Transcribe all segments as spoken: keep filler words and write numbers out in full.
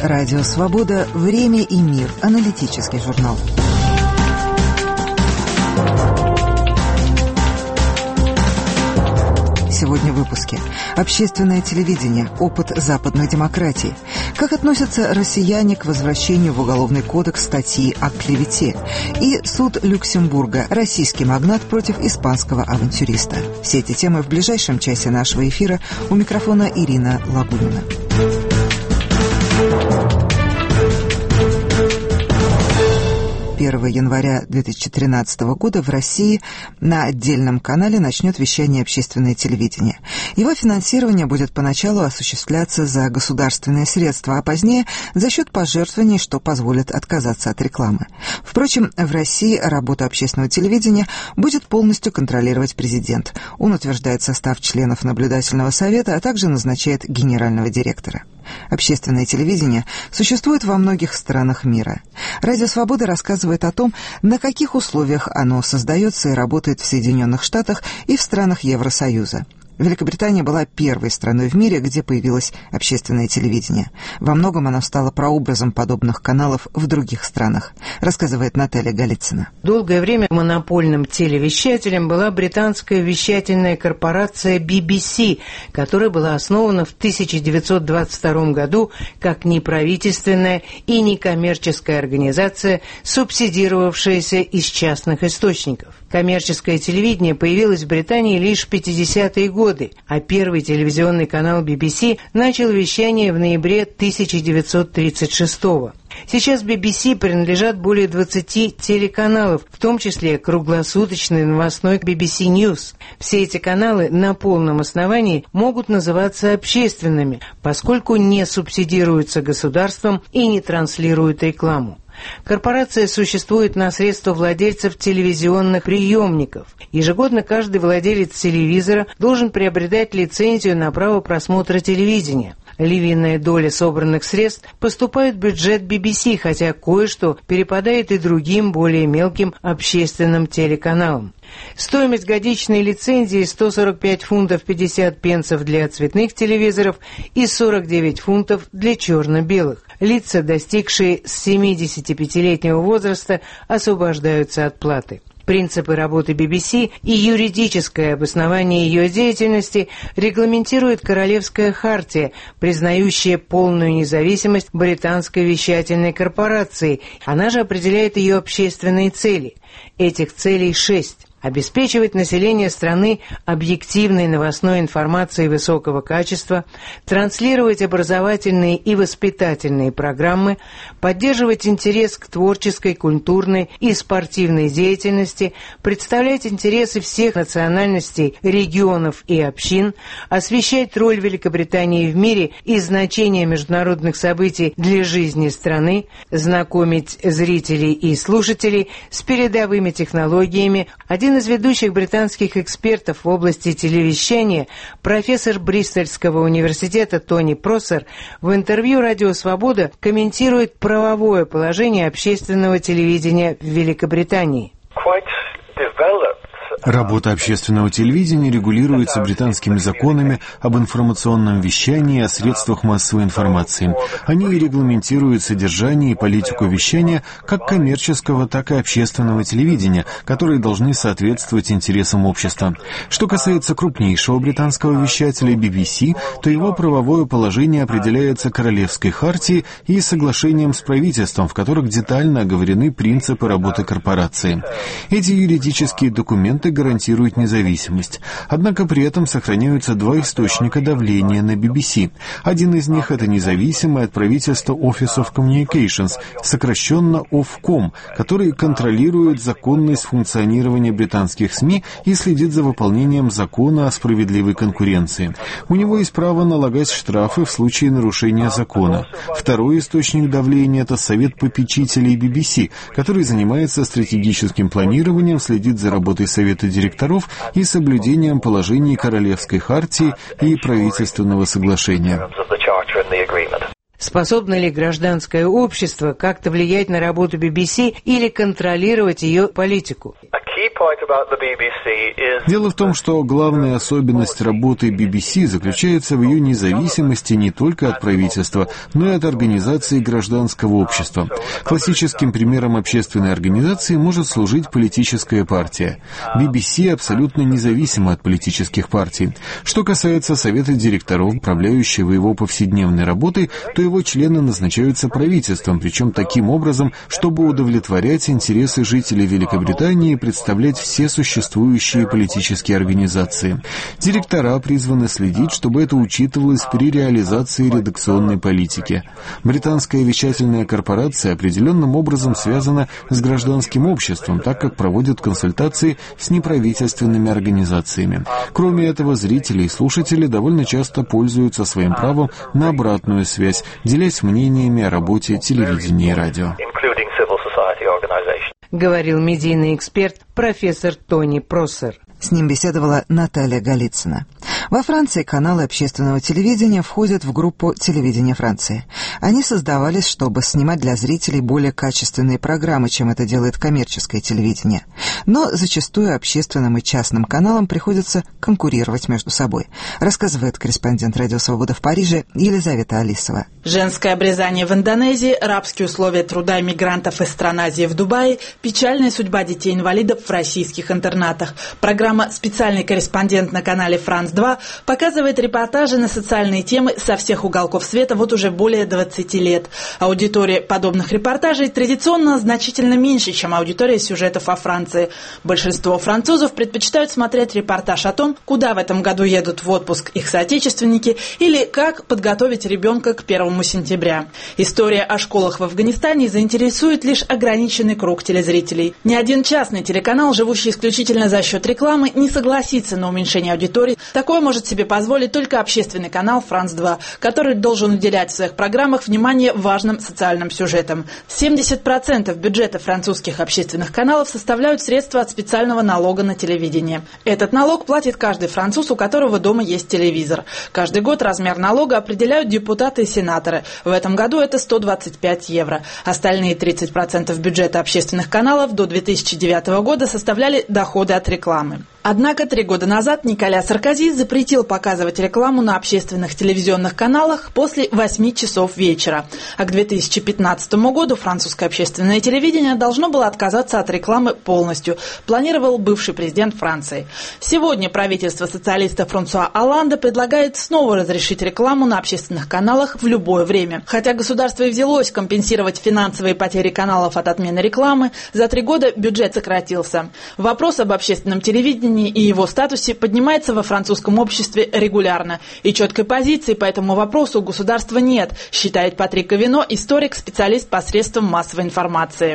Радио «Свобода. Время и мир». Аналитический журнал. Сегодня в выпуске. Общественное телевидение. Опыт западной демократии. Как относятся россияне к возвращению в Уголовный кодекс статьи о клевете. И суд Люксембурга. Российский магнат против испанского авантюриста. Все эти темы в ближайшем часе нашего эфира. У микрофона Ирина Лагунина. первого января две тысячи тринадцатого года в России на отдельном канале начнет вещание общественное телевидение. Его финансирование будет поначалу осуществляться за государственные средства, а позднее за счет пожертвований, что позволит отказаться от рекламы. Впрочем, в России работу общественного телевидения будет полностью контролировать президент. Он утверждает состав членов наблюдательного совета, а также назначает генерального директора. Общественное телевидение существует во многих странах мира. Радио «Свобода» рассказывает о том, на каких условиях оно создается и работает в Соединенных Штатах и в странах Евросоюза. Великобритания была первой страной в мире, где появилось общественное телевидение. Во многом оно стало прообразом подобных каналов в других странах, рассказывает Наталья Голицына. Долгое время монопольным телевещателем была британская вещательная корпорация би би си, которая была основана в тысяча девятьсот двадцать втором году как неправительственная и некоммерческая организация, субсидировавшаяся из частных источников. Коммерческое телевидение появилось в Британии лишь в пятидесятые годы, а первый телевизионный канал би би си начал вещание в ноябре тысяча девятьсот тридцать шестого. Сейчас би би си принадлежат более двадцати телеканалов, в том числе круглосуточный новостной би би си News. Все эти каналы на полном основании могут называться общественными, поскольку не субсидируются государством и не транслируют рекламу. Корпорация существует на средства владельцев телевизионных приемников. Ежегодно каждый владелец телевизора должен приобретать лицензию на право просмотра телевидения. Львиная доля собранных средств поступает в бюджет би би си, хотя кое-что перепадает и другим, более мелким общественным телеканалам. Стоимость годичной лицензии сто сорок пять фунтов пятьдесят пенсов для цветных телевизоров и сорок девять фунтов для черно-белых. Лица, достигшие семидесятипятилетнего возраста, освобождаются от платы. Принципы работы би би си и юридическое обоснование ее деятельности регламентирует Королевская хартия, признающая полную независимость британской вещательной корпорации. Она же определяет ее общественные цели. Этих целей шесть. Обеспечивать население страны объективной новостной информацией высокого качества, транслировать образовательные и воспитательные программы, поддерживать интерес к творческой, культурной и спортивной деятельности, представлять интересы всех национальностей, регионов и общин, освещать роль Великобритании в мире и значение международных событий для жизни страны, знакомить зрителей и слушателей с передовыми технологиями. Один Один из ведущих британских экспертов в области телевещания, профессор Бристольского университета Тони Просер, в интервью «Радио Свобода» комментирует правовое положение общественного телевидения в Великобритании. Работа общественного телевидения регулируется британскими законами об информационном вещании и о средствах массовой информации. Они регламентируют содержание и политику вещания как коммерческого, так и общественного телевидения, которые должны соответствовать интересам общества. Что касается крупнейшего британского вещателя би би си, то его правовое положение определяется Королевской хартией и соглашением с правительством, в которых детально оговорены принципы работы корпорации. Эти юридические документы гарантирует независимость. Однако при этом сохраняются два источника давления на би би си. Один из них — это независимый от правительства Office of Communications, сокращенно Ofcom, который контролирует законность функционирования британских СМИ и следит за выполнением закона о справедливой конкуренции. У него есть право налагать штрафы в случае нарушения закона. Второй источник давления — это Совет попечителей би би си, который занимается стратегическим планированием, следит за работой Совета директоров и соблюдением положений Королевской хартии и правительственного соглашения. Способно ли гражданское общество как-то влиять на работу би би си или контролировать ее политику? Дело в том, что главная особенность работы би би си заключается в ее независимости не только от правительства, но и от организации гражданского общества. Классическим примером общественной организации может служить политическая партия. би би си абсолютно независима от политических партий. Что касается совета директоров, управляющего его повседневной работой, то его члены назначаются правительством, причем таким образом, чтобы удовлетворять интересы жителей Великобритании и представлять все существующие политические организации. Директора призваны следить, чтобы это учитывалось при реализации редакционной политики. Британская вещательная корпорация определенным образом связана с гражданским обществом, так как проводит консультации с неправительственными организациями. Кроме этого, зрители и слушатели довольно часто пользуются своим правом на обратную связь, делясь мнениями о работе телевидения и радио. Говорил медийный эксперт профессор Тони Проссер. С ним беседовала Наталья Голицына. Во Франции каналы общественного телевидения входят в группу телевидения Франции. Они создавались, чтобы снимать для зрителей более качественные программы, чем это делает коммерческое телевидение. Но зачастую общественным и частным каналам приходится конкурировать между собой, рассказывает корреспондент «Радио Свобода» в Париже Елизавета Алисова. Женское обрезание в Индонезии, рабские условия труда иммигрантов из стран Азии в Дубае, печальная судьба детей-инвалидов в российских интернатах. Программа «Специальный корреспондент» на канале «Франс-два» показывает репортажи на социальные темы со всех уголков света вот уже более двадцати лет. Аудитория подобных репортажей традиционно значительно меньше, чем аудитория сюжетов о Франции. Большинство французов предпочитают смотреть репортаж о том, куда в этом году едут в отпуск их соотечественники или как подготовить ребенка к первому сентября. История о школах в Афганистане заинтересует лишь ограниченный круг телезрителей. Ни один частный телеканал, живущий исключительно за счет рекламы, не согласится на уменьшение аудитории. Такое может себе позволить только общественный канал «Франс-два», который должен уделять в своих программах внимание важным социальным сюжетам. семьдесят процентов бюджета французских общественных каналов составляют средства от специального налога на телевидение. Этот налог платит каждый француз, у которого дома есть телевизор. Каждый год размер налога определяют депутаты и сенаторы. В этом году это сто двадцать пять евро. Остальные тридцать процентов бюджета общественных каналов до две тысячи девятого года составляли доходы от рекламы. Однако три года назад Николя Саркози запретил показывать рекламу на общественных телевизионных каналах после восьми часов вечера. А к две тысячи пятнадцатому году французское общественное телевидение должно было отказаться от рекламы полностью, планировал бывший президент Франции. Сегодня правительство социалиста Франсуа Олланда предлагает снова разрешить рекламу на общественных каналах в любое время. Хотя государство и взялось компенсировать финансовые потери каналов от отмены рекламы, за три года бюджет сократился. Вопрос об общественном телевидении и его статусе поднимается во французском обществе регулярно. И четкой позиции по этому вопросу у государства нет, считает Патрик Ковино, историк, специалист по средствам массовой информации.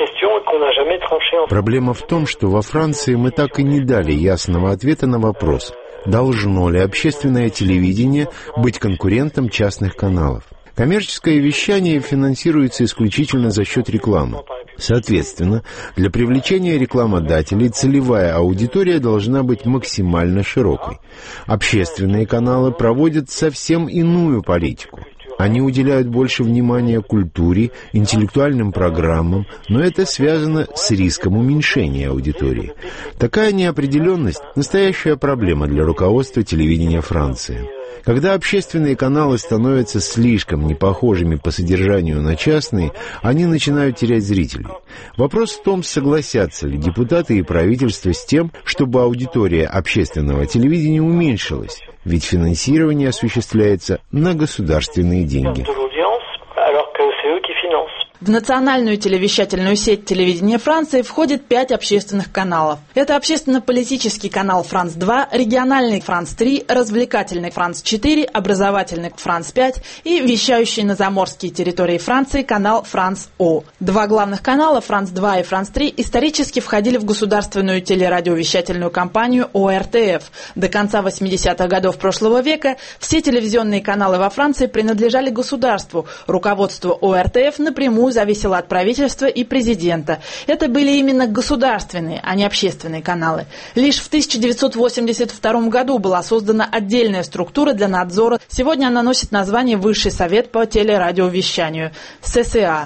Проблема в том, что во Франции мы так и не дали ясного ответа на вопрос, должно ли общественное телевидение быть конкурентом частных каналов. Коммерческое вещание финансируется исключительно за счет рекламы. Соответственно, для привлечения рекламодателей целевая аудитория должна быть максимально широкой. Общественные каналы проводят совсем иную политику. Они уделяют больше внимания культуре, интеллектуальным программам, но это связано с риском уменьшения аудитории. Такая неопределенность – настоящая проблема для руководства телевидения Франции. Когда общественные каналы становятся слишком непохожими по содержанию на частные, они начинают терять зрителей. Вопрос в том, согласятся ли депутаты и правительство с тем, чтобы аудитория общественного телевидения уменьшилась, ведь финансирование осуществляется на государственные деньги. В национальную телевещательную сеть телевидения Франции входит пять общественных каналов. Это общественно-политический канал «Франс-два», региональный «Франс-три», развлекательный «Франс-четыре», образовательный «Франс-пять» и вещающий на заморские территории Франции канал «Франс-О». Два главных канала «Франс-два» и «Франс-три» исторически входили в государственную телерадиовещательную компанию О Р Т Ф. До конца восьмидесятых годов прошлого века все телевизионные каналы во Франции принадлежали государству. Руководство О Р Т Ф напрямую зависело от правительства и президента. Это были именно государственные, а не общественные каналы. Лишь в тысяча девятьсот восемьдесят втором году была создана отдельная структура для надзора. Сегодня она носит название Высший совет по телерадиовещанию – С С А.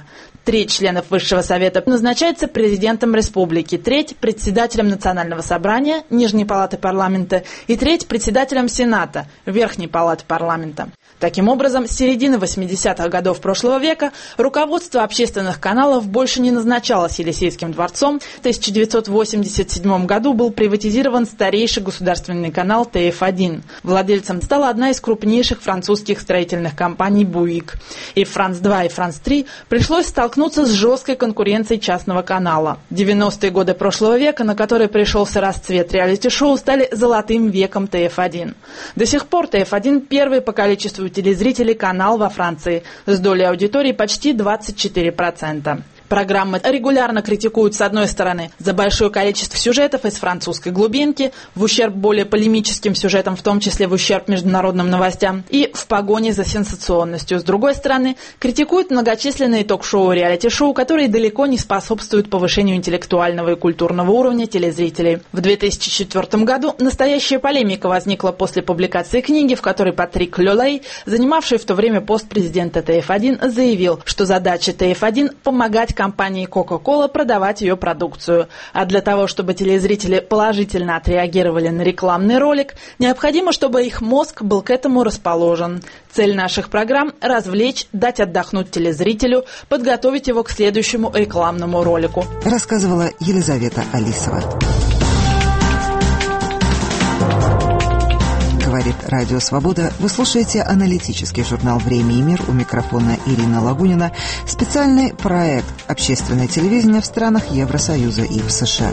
Треть членов Высшего совета назначается президентом республики, треть – председателем Национального собрания, Нижней палаты парламента и треть – председателем Сената, Верхней палаты парламента. Таким образом, с середины восьмидесятых годов прошлого века руководство общественных каналов больше не назначалось Елисейским дворцом. В тысяча девятьсот восемьдесят седьмом году был приватизирован старейший государственный канал Тэ Эф один. Владельцем стала одна из крупнейших французских строительных компаний «Буик». И Франс два, и Франс три пришлось столкнуться с жесткой конкуренцией частного канала. девяностые годы прошлого века, на которые пришелся расцвет реалити-шоу, стали золотым веком Тэ Эф один. До сих пор Тэ Эф один первый по количеству телезрителей канал во Франции с долей аудитории почти двадцать четыре процента. Программы регулярно критикуют, с одной стороны, за большое количество сюжетов из французской глубинки, в ущерб более полемическим сюжетам, в том числе в ущерб международным новостям, и в погоне за сенсационностью. С другой стороны, критикуют многочисленные ток-шоу и реалити-шоу, которые далеко не способствуют повышению интеллектуального и культурного уровня телезрителей. В две тысячи четвёртом году настоящая полемика возникла после публикации книги, в которой Патрик Лёлей, занимавший в то время пост президента Тэ Эф один, заявил, что задача Тэ Эф один – помогать компании Coca-Cola продавать ее продукцию. А для того, чтобы телезрители положительно отреагировали на рекламный ролик, необходимо, чтобы их мозг был к этому расположен. Цель наших программ – развлечь, дать отдохнуть телезрителю, подготовить его к следующему рекламному ролику. Рассказывала Елизавета Алисова. Говорит Радио Свобода. Вы слушаете аналитический журнал «Время и мир». У микрофона Ирина Лагунина. Специальный проект «Общественное телевидение в странах Евросоюза и в США».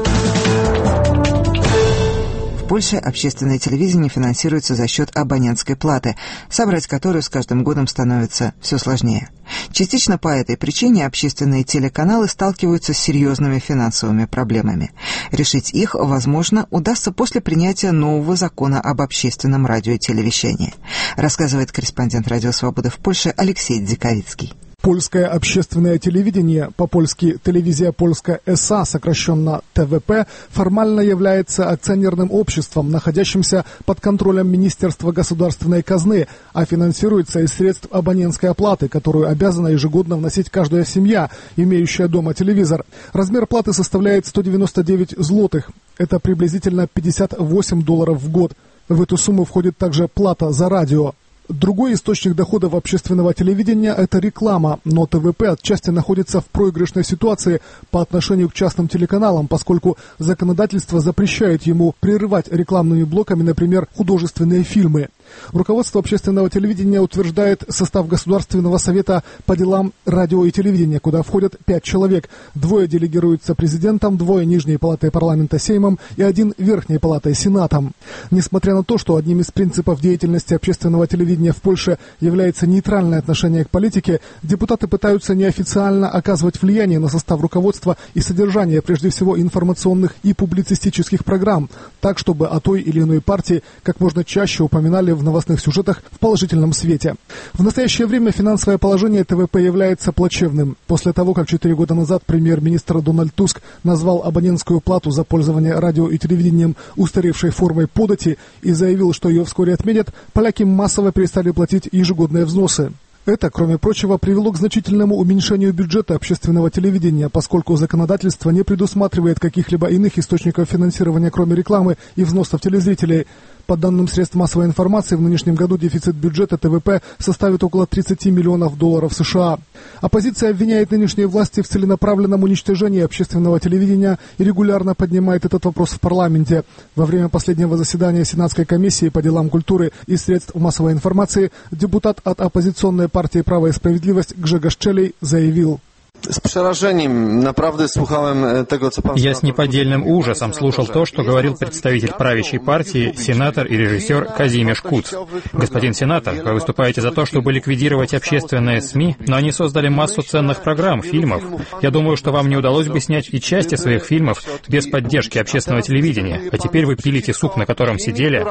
В Польше общественное телевидение финансируется за счет абонентской платы, собрать которую с каждым годом становится все сложнее. Частично по этой причине общественные телеканалы сталкиваются с серьезными финансовыми проблемами. Решить их, возможно, удастся после принятия нового закона об общественном радио и телевещании, рассказывает корреспондент Радио Свобода в Польше Алексей Дзиковицкий. Польское общественное телевидение, по-польски «Телевизия Польска Эс А», сокращенно Тэ Вэ Пэ, формально является акционерным обществом, находящимся под контролем Министерства государственной казны, а финансируется из средств абонентской оплаты, которую обязана ежегодно вносить каждая семья, имеющая дома телевизор. Размер платы составляет сто девяносто девять злотых. Это приблизительно пятьдесят восемь долларов в год. В эту сумму входит также плата за радио. Другой источник доходов общественного телевидения – это реклама, но Тэ Вэ Пэ отчасти находится в проигрышной ситуации по отношению к частным телеканалам, поскольку законодательство запрещает ему прерывать рекламными блоками, например, художественные фильмы. Руководство общественного телевидения утверждает состав Государственного совета по делам радио и телевидения, куда входят пять человек. Двое делегируются президентом, двое Нижней палатой парламента Сеймом и один Верхней палатой Сенатом. Несмотря на то, что одним из принципов деятельности общественного телевидения в Польше является нейтральное отношение к политике, депутаты пытаются неофициально оказывать влияние на состав руководства и содержание, прежде всего, информационных и публицистических программ, так, чтобы о той или иной партии как можно чаще упоминали в новостных сюжетах в положительном свете. В настоящее время финансовое положение Тэ Вэ Пэ является плачевным. После того, как четыре года назад премьер-министр Дональд Туск назвал абонентскую плату за пользование радио и телевидением устаревшей формой подати и заявил, что ее вскоре отменят, поляки массово перестали платить ежегодные взносы. Это, кроме прочего, привело к значительному уменьшению бюджета общественного телевидения, поскольку законодательство не предусматривает каких-либо иных источников финансирования, кроме рекламы и взносов телезрителей. По данным средств массовой информации, в нынешнем году дефицит бюджета Тэ Вэ Пэ составит около тридцати миллионов долларов США. Оппозиция обвиняет нынешние власти в целенаправленном уничтожении общественного телевидения и регулярно поднимает этот вопрос в парламенте. Во время последнего заседания Сенатской комиссии по делам культуры и средств массовой информации депутат от оппозиционной партии «Право и справедливость» Гжегош Челей заявил: С przerażeniem naprawdę słuchałem tego, co pan... Я с неподдельным ужасом слушал то, что говорил представитель правящей партии, сенатор и режиссер Казимеш Куц. Господин сенатор, вы выступаете за то, чтобы ликвидировать общественные СМИ, но они создали массу ценных программ, фильмов. Я думаю, что вам не удалось бы снять и части своих фильмов без поддержки общественного телевидения. А теперь вы пилите суп, на котором сидели.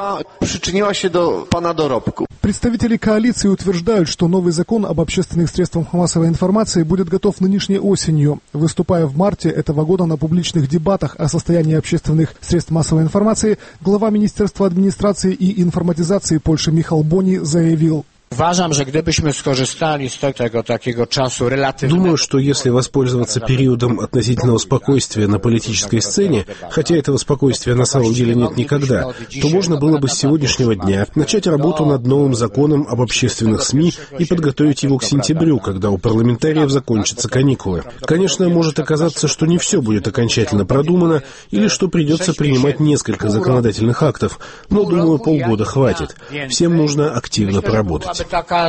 Представители коалиции утверждают, что новый закон об общественных средствах массовой информации будет готов нынешней осенью. Выступая в марте этого года на публичных дебатах о состоянии общественных средств массовой информации, глава Министерства администрации и информатизации Польши Михал Бони заявил: Думаю, что если воспользоваться периодом относительного спокойствия на политической сцене, хотя этого спокойствия на самом деле нет никогда, то можно было бы с сегодняшнего дня начать работу над новым законом об общественных СМИ и подготовить его к сентябрю, когда у парламентариев закончатся каникулы. Конечно, может оказаться, что не все будет окончательно продумано, или что придется принимать несколько законодательных актов, но, думаю, полгода хватит. Всем нужно активно поработать.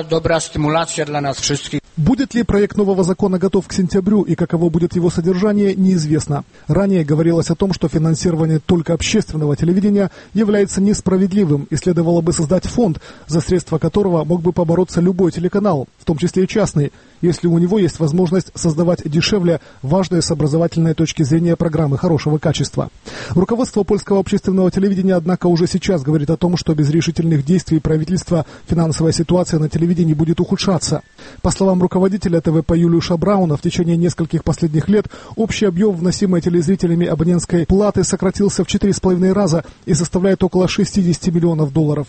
Будет ли проект нового закона готов к сентябрю и каково будет его содержание, неизвестно. Ранее говорилось о том, что финансирование только общественного телевидения является несправедливым и следовало бы создать фонд, за средства которого мог бы побороться любой телеканал, в том числе и частный, если у него есть возможность создавать дешевле важные с образовательной точки зрения программы хорошего качества. Руководство польского общественного телевидения, однако, уже сейчас говорит о том, что без решительных действий правительства финансовая ситуация на телевидении будет ухудшаться. По словам руководителя ТВП Юлиуша Брауна, в течение нескольких последних лет общий объем вносимой телезрителями абонентской платы сократился в четыре с половиной раза и составляет около шестьдесят миллионов долларов.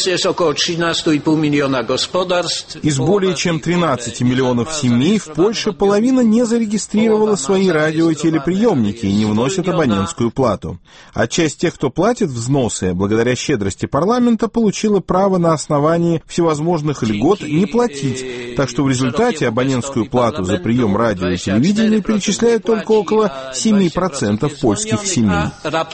Из более чем тринадцати миллионов семей в Польше половина не зарегистрировала свои радио и телеприемники и не вносят абонентскую плату. А часть тех, кто платит взносы, благодаря щедрости парламента, получила право на основании всевозможных льгот не платить, так что в результате абонентскую плату за прием радио и телевидения перечисляют только около семь процентов польских семей.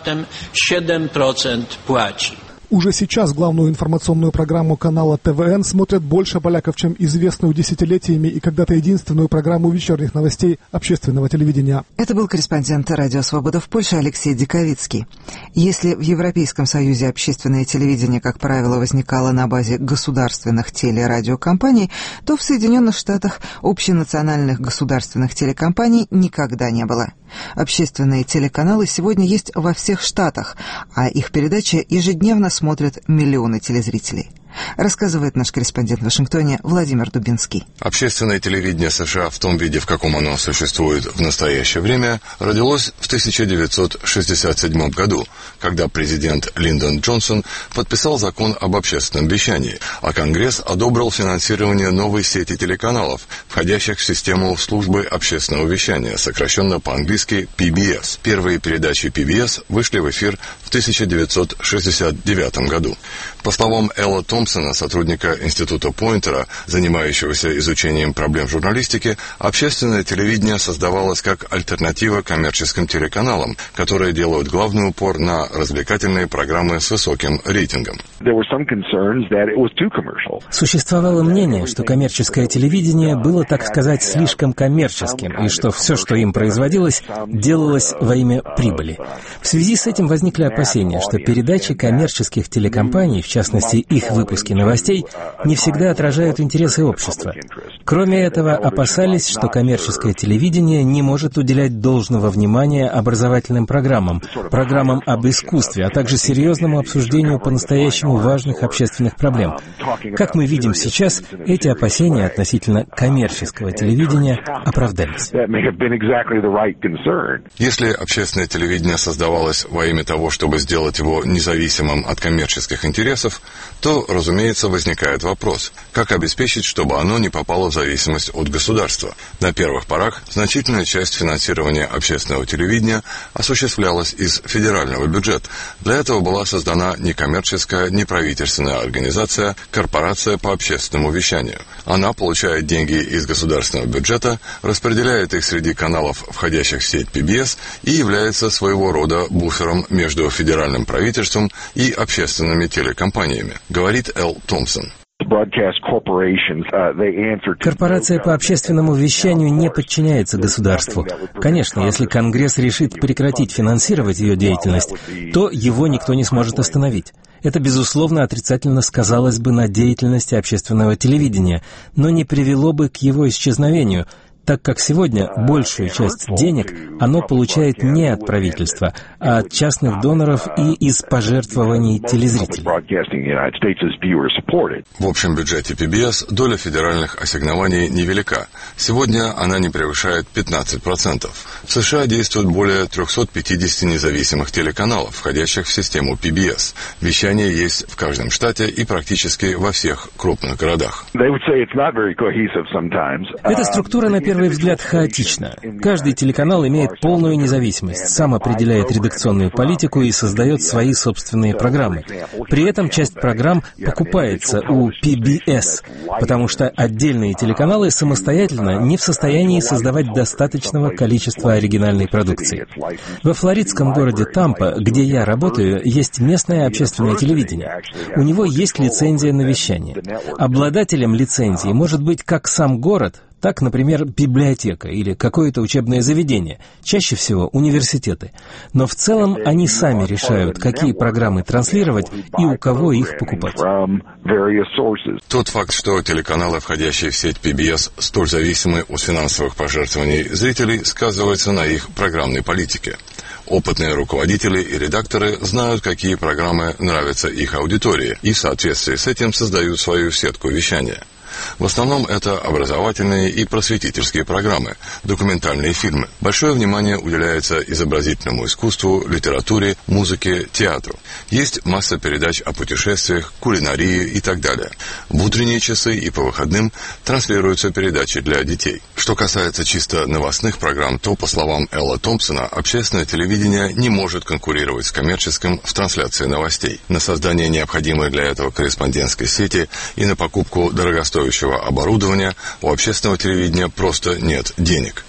Уже сейчас главную информационную программу канала ТВН смотрят больше поляков, чем известную десятилетиями и когда-то единственную программу вечерних новостей общественного телевидения. Это был корреспондент «Радио Свобода» в Польше Алексей Диковицкий. Если в Европейском Союзе общественное телевидение, как правило, возникало на базе государственных телерадиокомпаний, то в Соединенных Штатах общенациональных государственных телекомпаний никогда не было. Общественные телеканалы сегодня есть во всех штатах, а их передачи ежедневно смотрят миллионы телезрителей. Рассказывает наш корреспондент в Вашингтоне Владимир Дубинский. Общественное телевидение США в том виде, в каком оно существует в настоящее время, родилось в тысяча девятьсот шестьдесят седьмом году, когда президент Линдон Джонсон подписал закон об общественном вещании, а Конгресс одобрил финансирование новой сети телеканалов, входящих в систему службы общественного вещания, сокращенно по-английски пи би эс. Первые передачи пи би эс вышли в эфир в тысяча девятьсот шестьдесят девятом году. По словам Элла Томпсона, сотрудника Института Пойнтера, занимающегося изучением проблем журналистики, общественное телевидение создавалось как альтернатива коммерческим телеканалам, которые делают главный упор на развлекательные программы с высоким рейтингом. Существовало мнение, что коммерческое телевидение было, так сказать, слишком коммерческим, и что все, что им производилось, делалось во имя прибыли. В связи с этим возникли опасения, что передачи коммерческих телекомпаний, в частности их выпуски новостей, не всегда отражают интересы общества. Кроме этого, опасались, что коммерческое телевидение не может уделять должного внимания образовательным программам, программам об искусстве, а также серьезному обсуждению по-настоящему важных общественных проблем. Как мы видим сейчас, эти опасения относительно коммерческого телевидения оправдались. Если общественное телевидение создавалось во имя того, чтобы сделать его независимым от коммерческих интересов, то, разумеется, возникает вопрос, как обеспечить, чтобы оно не попало в зависимость от государства. На первых порах значительная часть финансирования общественного телевидения осуществлялась из федерального бюджета. Для этого была создана некоммерческая, неправительственная организация «Корпорация по общественному вещанию». Она получает деньги из государственного бюджета, распределяет их среди каналов, входящих в сеть пи би эс, и является своего рода буфером между федеральным правительством и общественными телекомпаниями, говорит Эл Томпсон. Корпорация по общественному вещанию не подчиняется государству. Конечно, если Конгресс решит прекратить финансировать ее деятельность, то его никто не сможет остановить. Это, безусловно, отрицательно сказалось бы на деятельности общественного телевидения, но не привело бы к его исчезновению. так как сегодня большую часть денег оно получает не от правительства, а от частных доноров и из пожертвований телезрителей. В общем бюджете пи би эс доля федеральных ассигнований невелика. Сегодня она не превышает пятнадцать процентов. В США действует более триста пятьдесят независимых телеканалов, входящих в систему пи би эс. Вещание есть в каждом штате и практически во всех крупных городах. Эта структура на первый взгляд хаотична. Каждый телеканал имеет полную независимость, сам определяет редакционную политику и создает свои собственные программы. При этом часть программ покупается у пи би эс, потому что отдельные телеканалы самостоятельно не в состоянии создавать достаточного количества оригинальной продукции. Во флоридском городе Тампа, где я работаю, есть местное общественное телевидение. У него есть лицензия на вещание. Обладателем лицензии может быть как сам город, так, например, библиотека или какое-то учебное заведение, чаще всего университеты. Но в целом они сами решают, какие программы транслировать и у кого их покупать. Тот факт, что телеканалы, входящие в сеть пи би эс, столь зависимы от финансовых пожертвований зрителей, сказывается на их программной политике. Опытные руководители и редакторы знают, какие программы нравятся их аудитории, и в соответствии с этим создают свою сетку вещания. В основном это образовательные и просветительские программы, документальные фильмы. Большое внимание уделяется изобразительному искусству, литературе, музыке, театру. Есть масса передач о путешествиях, кулинарии и так далее. В утренние часы и по выходным транслируются передачи для детей. Что касается чисто новостных программ, то, по словам Элла Томпсона, общественное телевидение не может конкурировать с коммерческим в трансляции новостей. На создание необходимой для этого корреспондентской сети и на покупку дорогостоящего оборудования у общественного телевидения просто нет денег.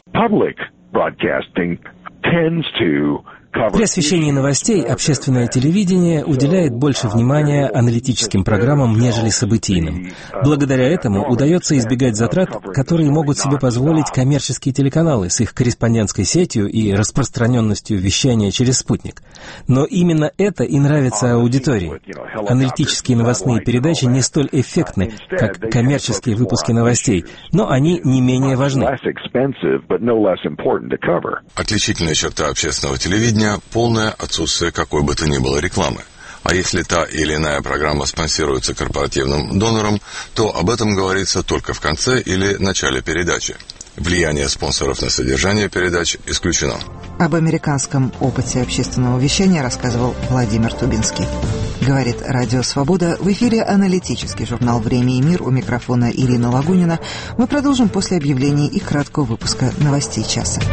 При освещении новостей общественное телевидение уделяет больше внимания аналитическим программам, нежели событийным. Благодаря этому удается избегать затрат, которые могут себе позволить коммерческие телеканалы с их корреспондентской сетью и распространенностью вещания через спутник. Но именно это и нравится аудитории. Аналитические новостные передачи не столь эффектны, как коммерческие выпуски новостей, но они не менее важны. Отличительная черта общественного телевидения – полное отсутствие какой бы то ни было рекламы. А если та или иная программа спонсируется корпоративным донором, то об этом говорится только в конце или начале передачи. Влияние спонсоров на содержание передач исключено. Об американском опыте общественного вещания рассказывал Владимир Тубинский. Говорит Радио Свобода. В эфире аналитический журнал «Время и мир». У микрофона Ирина Лагунина. Мы продолжим после объявлений и краткого выпуска новостей часа.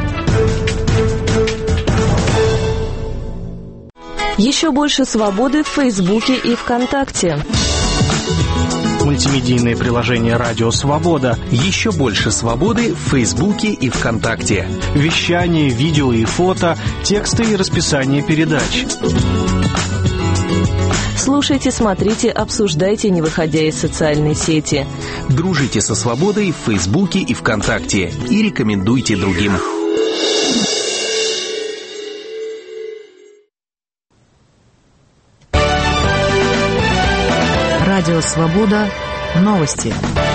Еще больше свободы в Фейсбуке и ВКонтакте. Мультимедийное приложение «Радио Свобода». Еще больше свободы в Фейсбуке и ВКонтакте. Вещание, видео и фото, тексты и расписание передач. Слушайте, смотрите, обсуждайте, не выходя из социальной сети. Дружите со свободой в Фейсбуке и ВКонтакте. И рекомендуйте другим. Радио Свобода. Новости.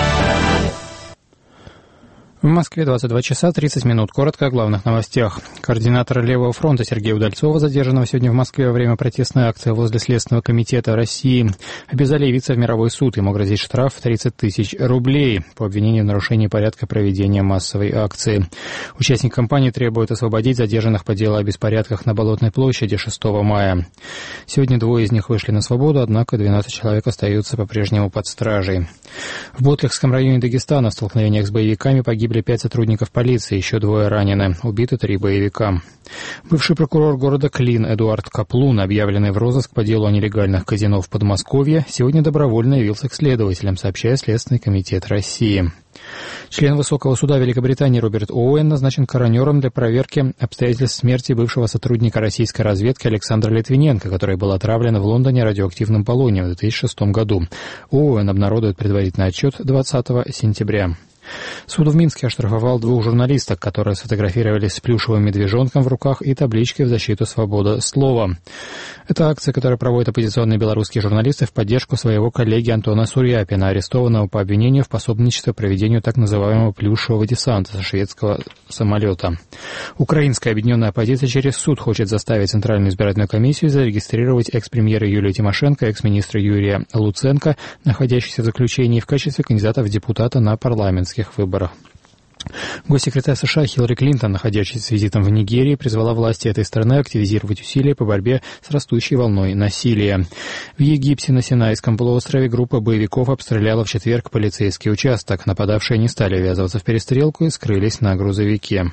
В Москве двадцать два часа тридцать минут. Коротко о главных новостях. Координатор Левого фронта Сергея Удальцова, задержанного сегодня в Москве во время протестной акции возле Следственного комитета России, обязали явиться в мировой суд. Ему грозит штраф в тридцать тысяч рублей по обвинению в нарушении порядка проведения массовой акции. Участник кампании требует освободить задержанных по делу о беспорядках на Болотной площади шестого мая. Сегодня двое из них вышли на свободу, однако двенадцать человек остаются по-прежнему под стражей. В Ботлихском районе Дагестана в столкновениях с боевиками погибли пять сотрудников полиции, еще двое ранены. Убиты три боевика. Бывший прокурор города Клин Эдуард Каплун, объявленный в розыск по делу о нелегальных казино в Подмосковье, сегодня добровольно явился к следователям, сообщает Следственный комитет России. Член Высокого суда Великобритании Роберт Оуэн назначен коронером для проверки обстоятельств смерти бывшего сотрудника российской разведки Александра Литвиненко, который был отравлен в Лондоне радиоактивным полонием в две тысячи шестом году. Оуэн обнародует предварительный отчет двадцатого сентября. Суд в Минске оштрафовал двух журналисток, которые сфотографировались с плюшевым медвежонком в руках и табличкой в защиту свободы слова. Это акция, которую проводят оппозиционные белорусские журналисты в поддержку своего коллеги Антона Сурьяпина, арестованного по обвинению в пособничестве проведению так называемого плюшевого десанта со шведского самолета. Украинская объединенная оппозиция через суд хочет заставить Центральную избирательную комиссию зарегистрировать экс-премьера Юлию Тимошенко, экс-министра Юрия Луценко, находящихся в заключении, в качестве кандидата в депутаты на парламентских выборах. Госсекретарь США Хиллари Клинтон, находящаяся с визитом в Нигерии, призвала власти этой страны активизировать усилия по борьбе с растущей волной насилия. В Египте на Синайском полуострове группа боевиков обстреляла в четверг полицейский участок. Нападавшие не стали ввязываться в перестрелку и скрылись на грузовике.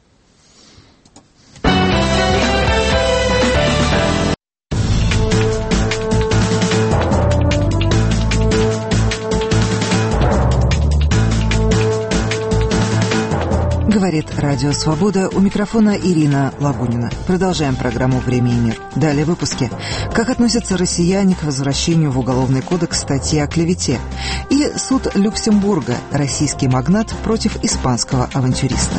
Говорит Радио Свобода, у микрофона Ирина Лагунина. Продолжаем программу «Время и мир». Далее в выпуске. Как относятся россияне к возвращению в Уголовный кодекс статьи о клевете? И суд Люксембурга. Российский магнат против испанского авантюриста.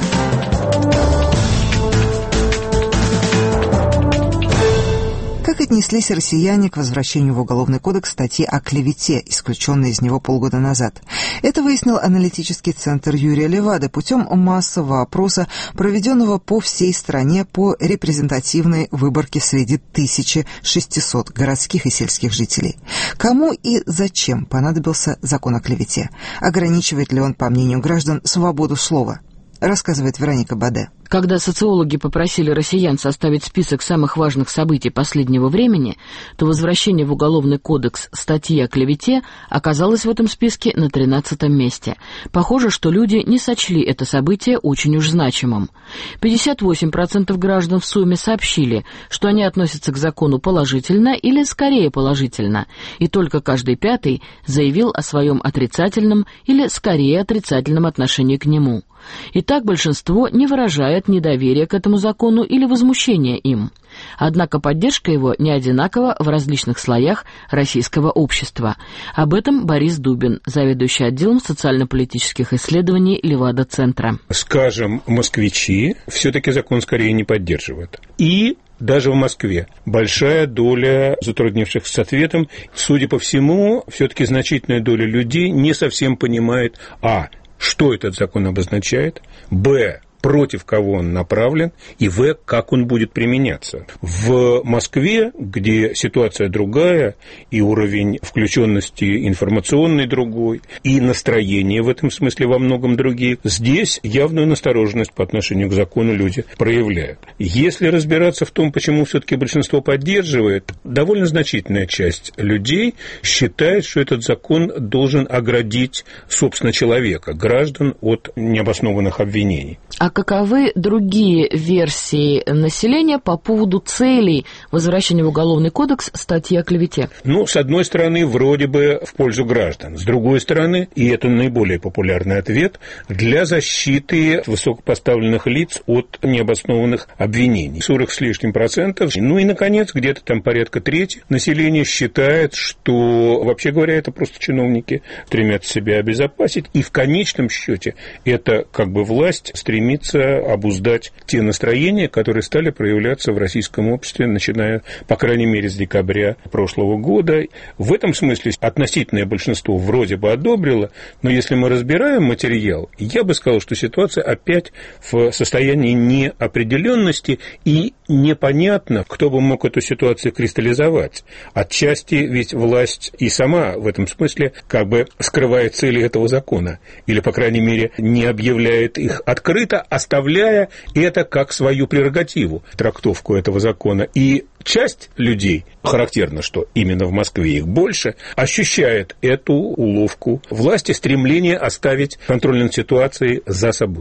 Как отнеслись россияне к возвращению в Уголовный кодекс статьи о клевете, исключенной из него полгода назад? Это выяснил аналитический центр Юрия Левады путем массового опроса, проведенного по всей стране по репрезентативной выборке среди тысячи шестисот городских и сельских жителей. Кому и зачем понадобился закон о клевете? Ограничивает ли он, по мнению граждан, свободу слова? Рассказывает Вероника Баде. Когда социологи попросили россиян составить список самых важных событий последнего времени, то возвращение в Уголовный кодекс статьи о клевете оказалось в этом списке на тринадцатом месте. Похоже, что люди не сочли это событие очень уж значимым. пятьдесят восемь процентов граждан в сумме сообщили, что они относятся к закону положительно или скорее положительно, и только каждый пятый заявил о своем отрицательном или скорее отрицательном отношении к нему. Итак, большинство не выражает недоверия к этому закону или возмущения им. Однако поддержка его не одинакова в различных слоях российского общества. Об этом Борис Дубин, заведующий отделом социально-политических исследований Левада-центра. Скажем, москвичи все-таки закон скорее не поддерживают. И даже в Москве большая доля затруднившихся с ответом. Судя по всему, все-таки значительная доля людей не совсем понимает, а, что этот закон обозначает, б, против кого он направлен, и в, как он будет применяться. В Москве, где ситуация другая, и уровень включенности информационный другой, и настроение в этом смысле во многом другие, здесь явную настороженность по отношению к закону люди проявляют. Если разбираться в том, почему все-таки большинство поддерживает, довольно значительная часть людей считает, что этот закон должен оградить, собственно, человека, граждан от необоснованных обвинений. А каковы другие версии населения по поводу целей возвращения в Уголовный кодекс статьи о клевете? Ну, с одной стороны, вроде бы в пользу граждан. С другой стороны, и это наиболее популярный ответ, для защиты высокопоставленных лиц от необоснованных обвинений. сорок с лишним процентов. Ну и, наконец, где-то там порядка трети населения считает, что, вообще говоря, это просто чиновники стремятся себя обезопасить. И в конечном счете это как бы власть стремится обуздать те настроения, которые стали проявляться в российском обществе, начиная, по крайней мере, с декабря прошлого года. В этом смысле относительное большинство вроде бы одобрило, но если мы разбираем материал, я бы сказал, что ситуация опять в состоянии неопределенности, и непонятно, кто бы мог эту ситуацию кристаллизовать. Отчасти ведь власть и сама в этом смысле как бы скрывает цели этого закона, или, по крайней мере, не объявляет их открыто, оставляя это как свою прерогативу, трактовку этого закона. И часть людей, характерно, что именно в Москве их больше, ощущает эту уловку власти, стремление оставить контроль над ситуацией за собой.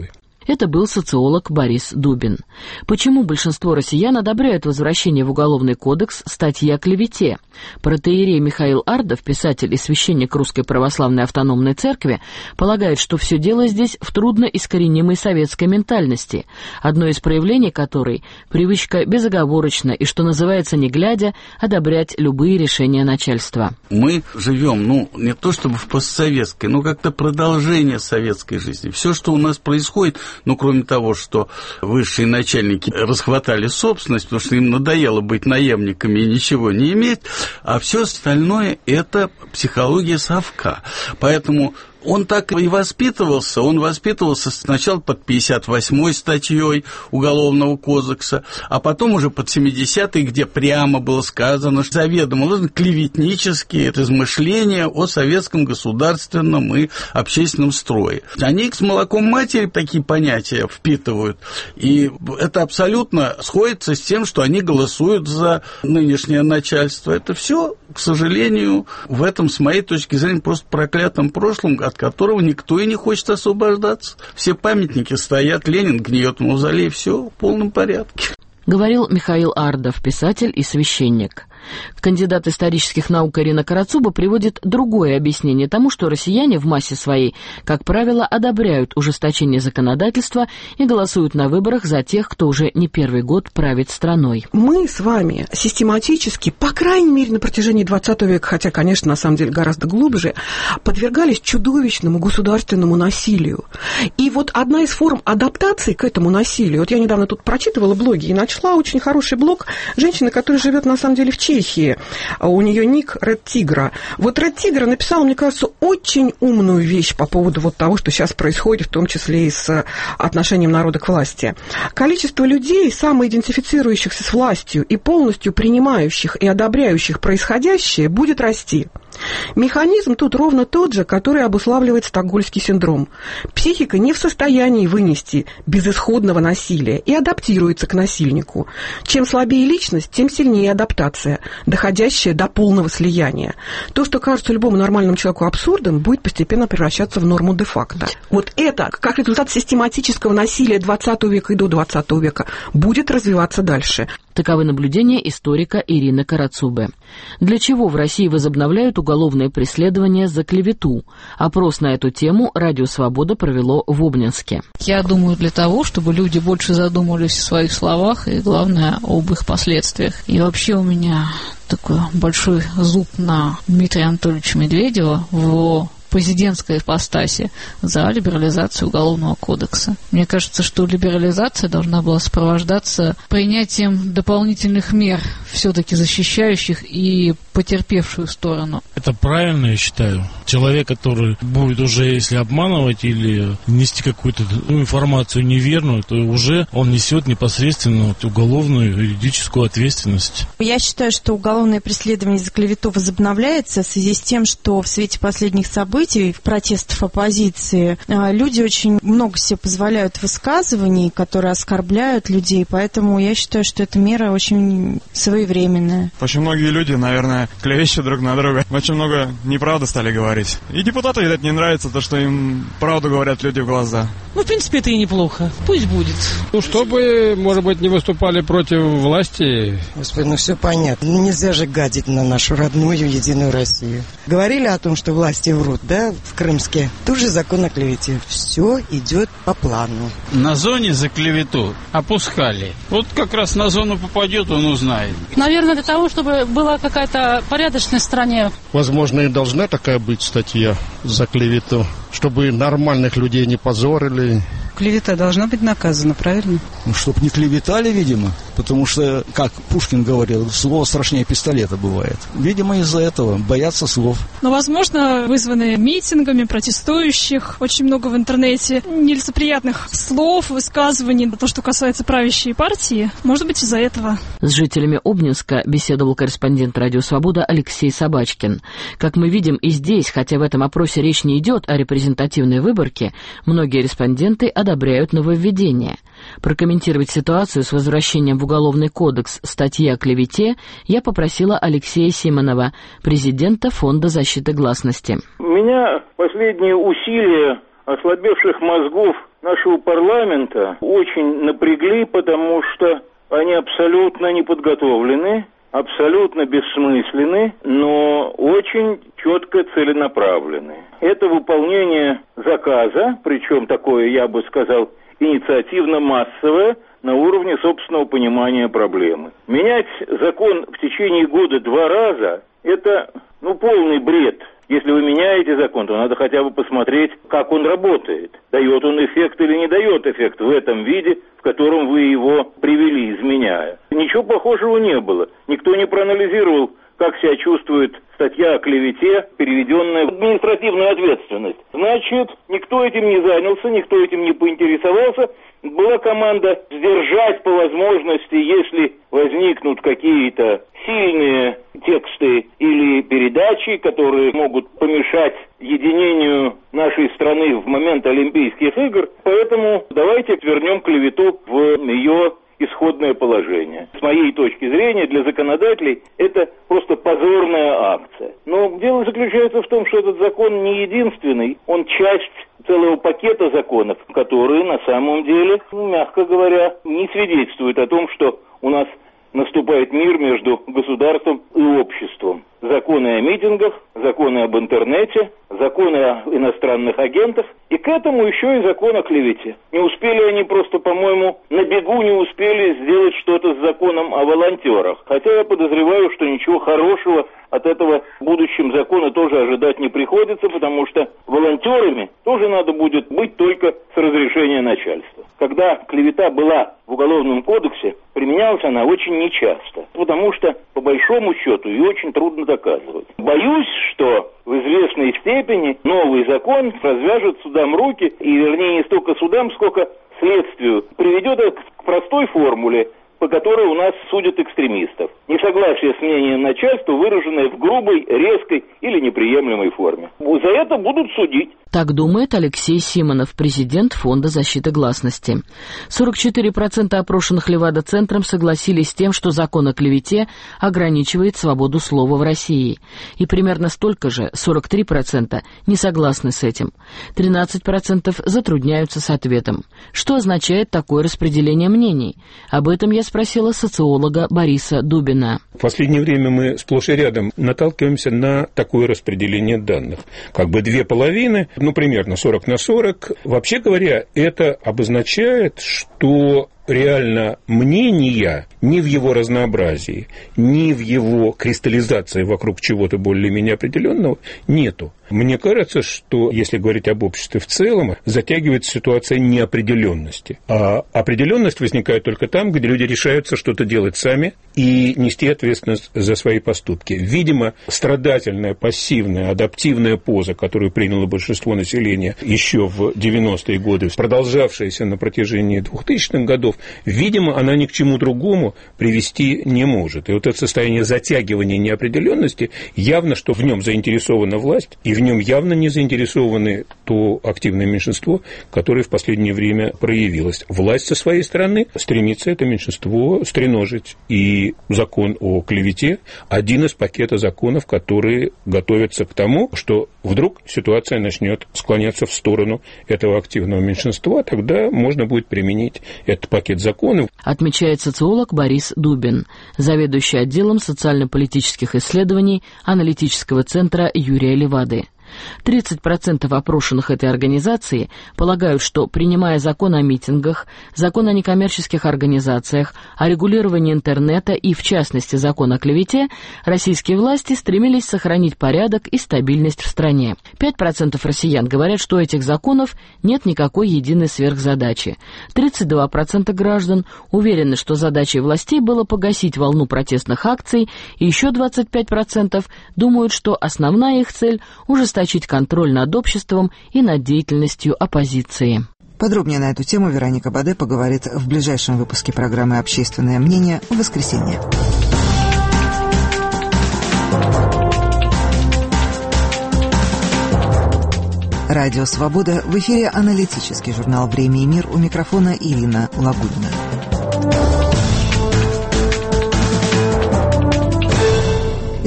Это был социолог Борис Дубин. Почему большинство россиян одобряют возвращение в Уголовный кодекс статьи о клевете? Протоиерей Михаил Ардов, писатель и священник Русской Православной Автономной Церкви, полагает, что все дело здесь в трудно искоренимой советской ментальности, одно из проявлений которой – привычка безоговорочно и, что называется, не глядя, одобрять любые решения начальства. Мы живем, ну, не то чтобы в постсоветской, но как-то продолжение советской жизни. Все, что у нас происходит, ну, кроме того, что высшие начальники расхватали собственность, потому что им надоело быть наемниками и ничего не иметь, а все остальное – это психология совка. Поэтому он так и воспитывался. Он воспитывался сначала под пятьдесят восьмой статьей Уголовного кодекса, а потом уже под семидесятой, где прямо было сказано, что заведомо клеветнические размышления о советском государственном и общественном строе. Они с молоком матери такие понятия впитывают, и это абсолютно сходится с тем, что они голосуют за нынешнее начальство. Это все, к сожалению, в этом, с моей точки зрения, просто проклятом прошлом, от которого никто и не хочет освобождаться. Все памятники стоят, Ленин гниет в мавзолее, все в полном порядке. Говорил Михаил Ардов, писатель и священник. Кандидат исторических наук Ирина Карацуба приводит другое объяснение тому, что россияне в массе своей, как правило, одобряют ужесточение законодательства и голосуют на выборах за тех, кто уже не первый год правит страной. Мы с вами систематически, по крайней мере, на протяжении двадцатого века, хотя, конечно, на самом деле гораздо глубже, подвергались чудовищному государственному насилию. И вот одна из форм адаптации к этому насилию, вот я недавно тут прочитывала блоги и начала очень хороший блог женщины, которая живет, на самом деле, в Чехии. У нее ник Ред Тигра. Вот Ред Тигра написала, мне кажется, очень умную вещь по поводу вот того, что сейчас происходит, в том числе и с отношением народа к власти. Количество людей, самоидентифицирующихся с властью и полностью принимающих и одобряющих происходящее, будет расти. Механизм тут ровно тот же, который обуславливает стокгольмский синдром. Психика не в состоянии вынести безысходного насилия и адаптируется к насильнику. Чем слабее личность, тем сильнее адаптация, доходящая до полного слияния. То, что кажется любому нормальному человеку абсурдом, будет постепенно превращаться в норму де-факто. Вот это, как результат систематического насилия двадцатого века и до двадцатого века, будет развиваться дальше. Таковы наблюдения историка Ирины Карацубы. Для чего в России возобновляют уголовное преследование за клевету? Опрос на эту тему «Радио Свобода» провело в Обнинске. Я думаю, для того, чтобы люди больше задумывались о своих словах и, главное, об их последствиях. И вообще у меня такой большой зуб на Дмитрия Анатольевича Медведева в президентской ипостаси за либерализацию Уголовного кодекса. Мне кажется, что либерализация должна была сопровождаться принятием дополнительных мер, все-таки защищающих и потерпевшую сторону. Это правильно, я считаю. Человек, который будет уже, если обманывать или нести какую-то ну, информацию неверную, то уже он несет непосредственно уголовную юридическую ответственность. Я считаю, что уголовное преследование за клевету возобновляется в связи с тем, что в свете последних событий, в протестов оппозиции, люди очень много себе позволяют высказываний, которые оскорбляют людей, поэтому я считаю, что эта мера очень своевременная. Очень многие люди, наверное, клевещут друг на друга. Очень много неправды стали говорить. И депутатам, видать, не нравится то, что им правду говорят люди в глаза. Ну, в принципе, это и неплохо. Пусть будет. Ну, чтобы, может быть, не выступали против власти. Господи, ну все понятно. Ну, нельзя же гадить на нашу родную единую Россию. Говорили о том, что власти врут, да, в Крымске. Тут же закон о клевете. Все идет по плану. На зоне за клевету опускали. Вот как раз на зону попадет, он узнает. Наверное, для того, чтобы была какая-то порядочность в стране. Возможно, и должна такая быть статья за клевету, чтобы нормальных людей не позорили. Клевета должна быть наказана, правильно? Ну, чтоб не клеветали, видимо, потому что, как Пушкин говорил, слово страшнее пистолета бывает. Видимо, из-за этого боятся слов. Но, возможно, вызваны митингами протестующих, очень много в интернете нелицеприятных слов, высказываний, то, что касается правящей партии, может быть, из-за этого. С жителями Обнинска беседовал корреспондент «Радио Свобода» Алексей Собачкин. Как мы видим и здесь, хотя в этом опросе речь не идет о репрезентативной выборке, многие респонденты одобряют нововведения. Прокомментировать ситуацию с возвращением в Уголовный кодекс статьи о клевете я попросила Алексея Симонова, президента Фонда защиты гласности. Меня последние усилия ослабевших мозгов нашего парламента очень напрягли, потому что они абсолютно не подготовлены, абсолютно бессмысленны, но очень четко целенаправлены. Это выполнение заказа, причем такое, я бы сказал, инициативно-массовое, на уровне собственного понимания проблемы. Менять закон в течение года два раза – это, ну, полный бред. Если вы меняете закон, то надо хотя бы посмотреть, как он работает. Дает он эффект или не дает эффект в этом виде, в котором вы его привели, изменяя. Ничего похожего не было. Никто не проанализировал, как себя чувствует статья о клевете, переведенная в административную ответственность. Значит, никто этим не занялся, никто этим не поинтересовался. Была команда сдержать по возможности, если возникнут какие-то сильные тексты или передачи, которые могут помешать единению нашей страны в момент Олимпийских игр. Поэтому давайте вернем клевету в ее исходное положение. С моей точки зрения, для законодателей это просто позорная акция. Но дело заключается в том, что этот закон не единственный, он часть целого пакета законов, которые на самом деле, мягко говоря, не свидетельствуют о том, что у нас наступает мир между государством и обществом. Законы о митингах, законы об интернете, законы о иностранных агентах, и к этому еще и закон о клевете. Не успели они просто, по-моему, на бегу не успели сделать что-то с законом о волонтерах. Хотя я подозреваю, что ничего хорошего от этого в будущем закона тоже ожидать не приходится, потому что волонтерами тоже надо будет быть только с разрешения начальства. Когда клевета была в Уголовном кодексе, применялась она очень нечасто, потому что, по большому счету, ее очень трудно доказывать. Боюсь, что в известной степени новый закон развяжет судам руки, и, вернее, не столько судам, сколько следствию, приведет к простой формуле, по которой у нас судят экстремистов. Несогласие с мнением начальства, выраженное в грубой, резкой или неприемлемой форме. За это будут судить. Так думает Алексей Симонов, президент Фонда защиты гласности. сорок четыре процента опрошенных Левада-центром согласились с тем, что закон о клевете ограничивает свободу слова в России. И примерно столько же, сорок три процента, не согласны с этим. тринадцать процентов затрудняются с ответом. Что означает такое распределение мнений? Об этом я спросила социолога Бориса Дубина. В последнее время мы сплошь и рядом наталкиваемся на такое распределение данных. Как бы две половины, ну, примерно сорок на сорок. Вообще говоря, это обозначает, что реально мнения ни в его разнообразии, ни в его кристаллизации вокруг чего-то более-менее определенного нету. Мне кажется, что, если говорить об обществе в целом, затягивается ситуация неопределенности. А определенность возникает только там, где люди решаются что-то делать сами и нести ответственность за свои поступки. Видимо, страдательная, пассивная, адаптивная поза, которую приняло большинство населения еще в девяностые годы, продолжавшаяся на протяжении двухтысячных годов, видимо, она ни к чему другому привести не может. И вот это состояние затягивания неопределенности, явно, что в нем заинтересована власть, и в нем явно не заинтересованы то активное меньшинство, которое в последнее время проявилось. Власть со своей стороны стремится это меньшинство стреножить. И закон о клевете – один из пакета законов, которые готовятся к тому, что вдруг ситуация начнет склоняться в сторону этого активного меньшинства, тогда можно будет применить этот пакет законов. Отмечает социолог Борис Дубин, заведующий отделом социально-политических исследований аналитического центра Юрия Левады. тридцать процентов опрошенных этой организации полагают, что, принимая закон о митингах, закон о некоммерческих организациях, о регулировании интернета и, в частности, закон о клевете, российские власти стремились сохранить порядок и стабильность в стране. пять процентов россиян говорят, что у этих законов нет никакой единой сверхзадачи. тридцать два процента граждан уверены, что задачей властей было погасить волну протестных акций, и еще двадцать пять процентов думают, что основная их цель – ужесточить контроль над обществом и над деятельностью оппозиции. Подробнее на эту тему Вероника Баде поговорит в ближайшем выпуске программы «Общественное мнение» в воскресенье. Радио «Свобода», в эфире аналитический журнал «Время и мир», у микрофона Ирина Лагудина.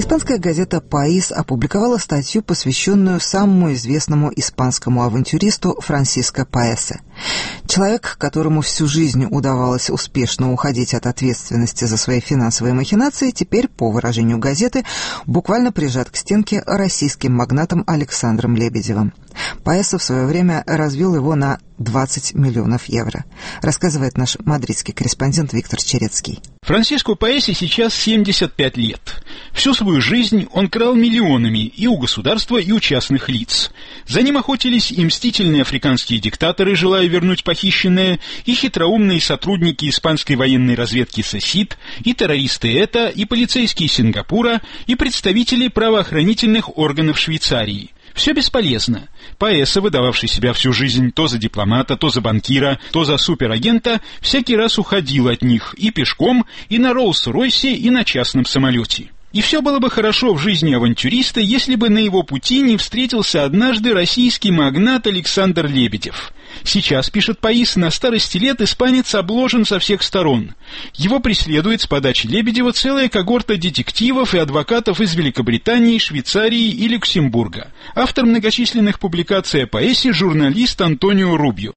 Испанская газета «Паис» опубликовала статью, посвященную самому известному испанскому авантюристу Франсиско Паэсе. Человек, которому всю жизнь удавалось успешно уходить от ответственности за свои финансовые махинации, теперь, по выражению газеты, буквально прижат к стенке российским магнатом Александром Лебедевым. Паэсе в свое время развел его на двадцать миллионов евро, рассказывает наш мадридский корреспондент Виктор Черецкий. Франсиско Паэсе сейчас семьдесят пять лет. Всю свою жизнь он крал миллионами и у государства, и у частных лиц. За ним охотились и мстительные африканские диктаторы, желая вернуть похищенное, и хитроумные сотрудники испанской военной разведки СОСИД, и террористы ЭТА, и полицейские Сингапура, и представители правоохранительных органов Швейцарии. Все бесполезно. Паэсе, выдававший себя всю жизнь то за дипломата, то за банкира, то за суперагента, всякий раз уходил от них и пешком, и на Роллс-Ройсе, и на частном самолете. И все было бы хорошо в жизни авантюриста, если бы на его пути не встретился однажды российский магнат Александр Лебедев. Сейчас, пишет Паис, на старости лет испанец обложен со всех сторон. Его преследует с подачи Лебедева целая когорта детективов и адвокатов из Великобритании, Швейцарии и Люксембурга. Автор многочисленных публикаций о Паэсе — журналист Антонио Рубио.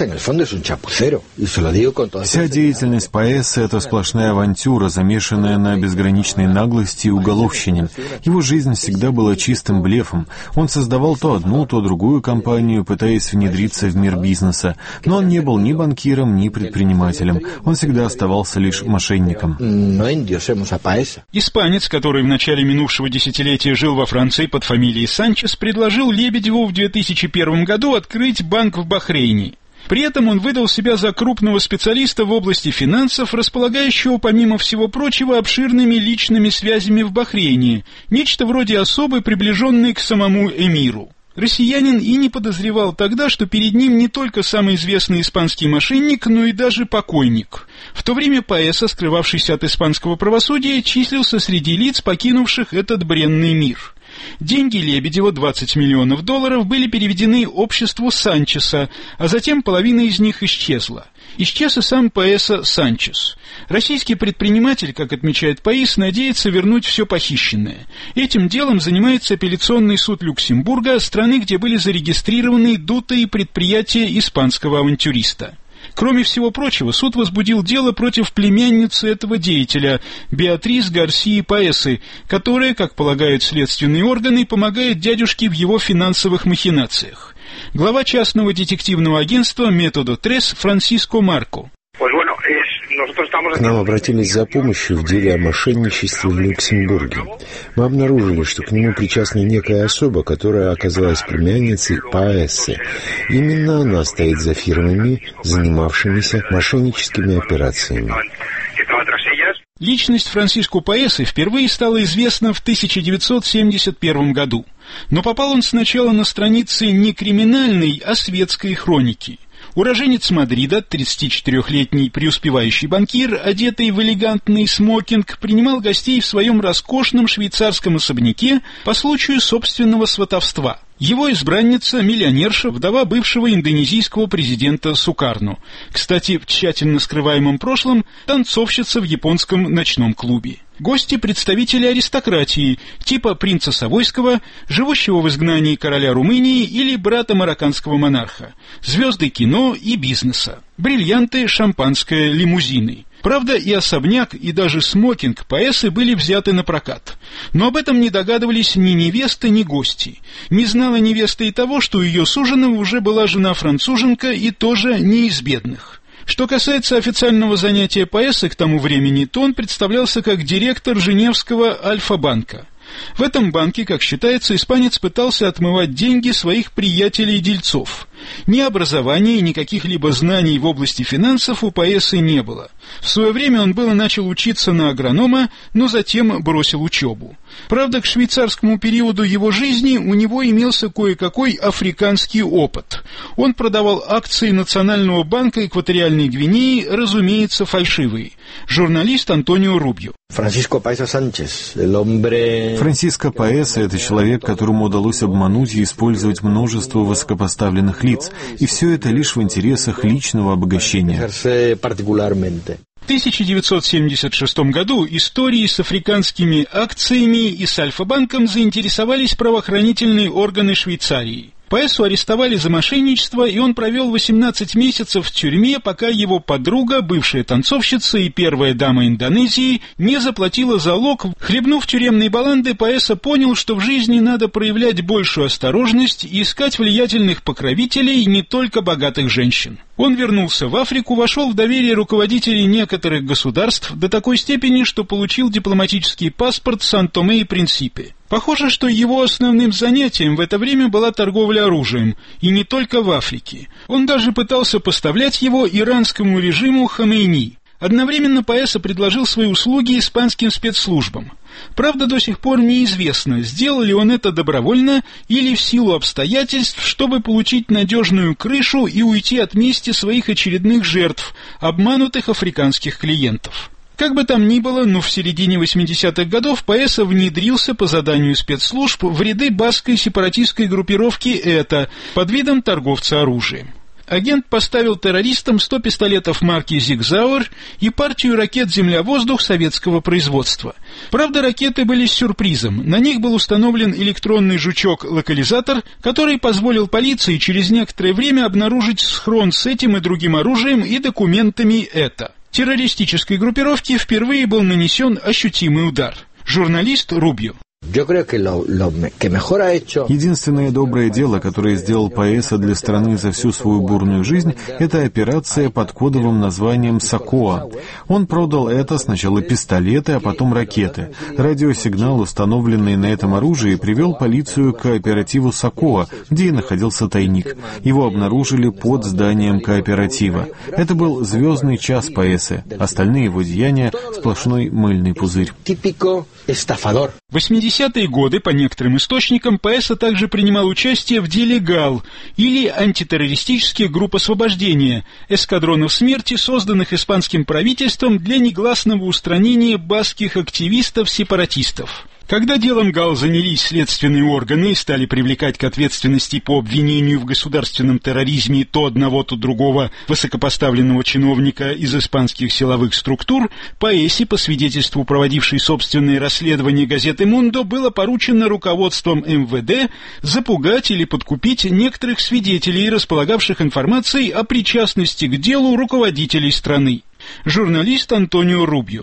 Вся деятельность Паэсе — это сплошная авантюра, замешанная на безграничной наглости и уголовщине. Его жизнь всегда была чистым блефом. Он создавал то одну, то другую компанию, пытаясь внедриться в мир бизнеса. Но он не был ни банкиром, ни предпринимателем. Он всегда оставался лишь мошенником. Испанец, который в начале минувшего десятилетия жил во Франции под фамилией Санчес, предложил Лебедеву в две тысячи первом году открыть банк в Бахрейне. При этом он выдал себя за крупного специалиста в области финансов, располагающего, помимо всего прочего, обширными личными связями в Бахрейне, нечто вроде особы, приближенной к самому эмиру. Россиянин и не подозревал тогда, что перед ним не только самый известный испанский мошенник, но и даже покойник. В то время Паэсе, скрывавшийся от испанского правосудия, числился среди лиц, покинувших этот бренный мир. Деньги Лебедева, двадцать миллионов долларов, были переведены обществу Санчеса, а затем половина из них исчезла. Исчез и сам Паэсе Санчес. Российский предприниматель, как отмечает Паис, надеется вернуть все похищенное. Этим делом занимается апелляционный суд Люксембурга, страны, где были зарегистрированы дутые предприятия испанского авантюриста. Кроме всего прочего, суд возбудил дело против племянницы этого деятеля, Беатрис Гарсии Паэсе, которая, как полагают следственные органы, помогает дядюшке в его финансовых махинациях. Глава частного детективного агентства «Методо Трес» Франсиско Марко. К нам обратились за помощью в деле о мошенничестве в Люксембурге. Мы обнаружили, что к нему причастна некая особа, которая оказалась племянницей Паэсе. Именно она стоит за фирмами, занимавшимися мошенническими операциями. Личность Франсиско Паэсе впервые стала известна в тысяча девятьсот семьдесят первом году. Но попал он сначала на страницы не криминальной, а светской хроники. Уроженец Мадрида, тридцатичетырехлетний преуспевающий банкир, одетый в элегантный смокинг, принимал гостей в своем роскошном швейцарском особняке по случаю собственного сватовства. Его избранница — миллионерша, вдова бывшего индонезийского президента Сукарно. Кстати, в тщательно скрываемом прошлом танцовщица в японском ночном клубе. Гости — представители аристократии, типа принца Савойского, живущего в изгнании короля Румынии или брата марокканского монарха, звезды кино и бизнеса, бриллианты, шампанское, лимузины. Правда, и особняк, и даже смокинг Паэсе были взяты на прокат. Но об этом не догадывались ни невеста, ни гости. Не знала невеста и того, что у ее суженого уже была жена-француженка, и тоже не из бедных. Что касается официального занятия Паэсе к тому времени, то он представлялся как директор Женевского Альфа-банка. В этом банке, как считается, испанец пытался отмывать деньги своих приятелей-дельцов. Ни образования, ни каких-либо знаний в области финансов у Паэсе не было. В свое время он было начал учиться на агронома, но затем бросил учебу. Правда, к швейцарскому периоду его жизни у него имелся кое-какой африканский опыт. Он продавал акции Национального банка Экваториальной Гвинеи, разумеется, фальшивые. Журналист Антонио Рубио. Франсиско Паэсе Санчес, el hombre... Франсиско Паэсе — это человек, которому удалось обмануть и использовать множество высокопоставленных лиц, и все это лишь в интересах личного обогащения. тысяча девятьсот семьдесят шестом году историей с африканскими акциями и с Альфа-банком заинтересовались правоохранительные органы Швейцарии. Паэсу арестовали за мошенничество, и он провел восемнадцать месяцев в тюрьме, пока его подруга, бывшая танцовщица и первая дама Индонезии, не заплатила залог. Хлебнув тюремные баланды, Паэса понял, что в жизни надо проявлять большую осторожность и искать влиятельных покровителей, не только богатых женщин. Он вернулся в Африку, вошел в доверие руководителей некоторых государств до такой степени, что получил дипломатический паспорт Сан-Томе и Принсипе. Похоже, что его основным занятием в это время была торговля оружием, и не только в Африке. Он даже пытался поставлять его иранскому режиму Хамейни. Одновременно Паэса предложил свои услуги испанским спецслужбам. Правда, до сих пор неизвестно, сделал ли он это добровольно или в силу обстоятельств, чтобы получить надежную крышу и уйти от мести своих очередных жертв, обманутых африканских клиентов. Как бы там ни было, но в середине восьмидесятых годов Паэса внедрился по заданию спецслужб в ряды баскской сепаратистской группировки «ЭТА» под видом торговца оружием. Агент поставил террористам сто пистолетов марки «Зигзауэр» и партию ракет «Земля-воздух» советского производства. Правда, ракеты были с сюрпризом. На них был установлен электронный жучок-локализатор, который позволил полиции через некоторое время обнаружить схрон с этим и другим оружием и документами «ЭТА». Террористической группировке впервые был нанесен ощутимый удар. Журналист Рубио. Единственное доброе дело, которое сделал Паэса для страны за всю свою бурную жизнь, это операция под кодовым названием «Сакоа». Он продал это сначала пистолеты, а потом ракеты. Радиосигнал, установленный на этом оружии, привел полицию к кооперативу «Сакоа», где и находился тайник. Его обнаружили под зданием кооператива. Это был звездный час Паэсы. Остальные его деяния — сплошной мыльный пузырь. В восьмидесятые годы, по некоторым источникам, Паэса также принимал участие в деле ГАЛ, или антитеррористических групп освобождения, эскадронов смерти, созданных испанским правительством для негласного устранения баскских активистов-сепаратистов. Когда делом ГАЛ занялись следственные органы и стали привлекать к ответственности по обвинению в государственном терроризме то одного, то другого высокопоставленного чиновника из испанских силовых структур, Паэсе, по свидетельству проводившей собственные расследования газеты «Мундо», было поручено руководством эм вэ дэ запугать или подкупить некоторых свидетелей, располагавших информацией о причастности к делу руководителей страны. Журналист Антонио Рубио.